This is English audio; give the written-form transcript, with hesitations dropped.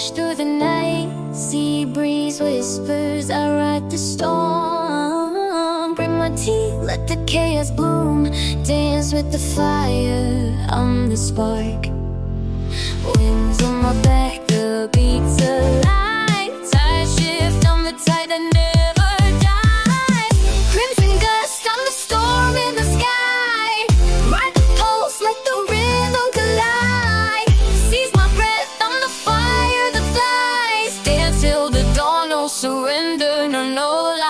march through the night. Sea breeze whispers, I ride the storm. Bring my tea, let the chaos bloom. Dance with the fire, I'm the spark. Wings on my back, the beats alive. Tide shift, I'm the tide that never dies. Crimson gust, I'm the storm in the sky. Ride the pulse, let the rhythm collide. Seize my breath, I'm the fire that flies. Dance till the dawn, no surrender, no lie.